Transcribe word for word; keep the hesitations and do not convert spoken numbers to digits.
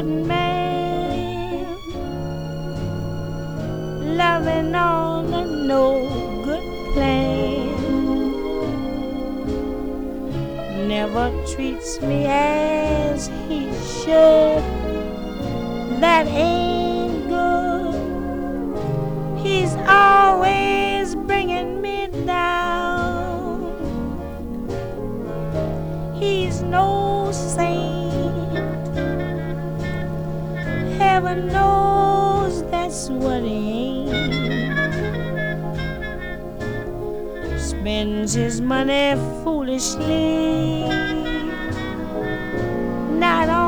good man, loving on a no good plan, never treats me as he should. That ain't good. He's always bringing me down. He's no saint. Heaven knows that's what he ain't. Spends his money foolishly, not